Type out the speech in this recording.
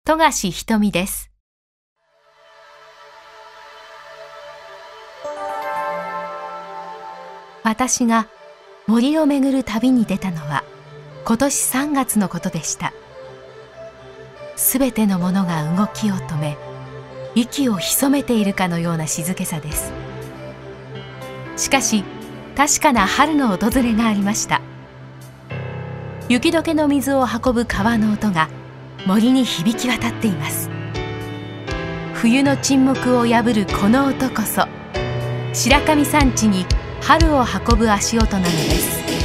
富樫ひとみです。私が森を巡る旅に出たのは今年3月のことでした。すべてのものが動きを止め、息を潜めているかのような静けさです。しかし確かな春の訪れがありました。雪解けの水を運ぶ川の音が森に響き渡っています。冬の沈黙を破るこの音こそ白神山地に春を運ぶ足音なのです。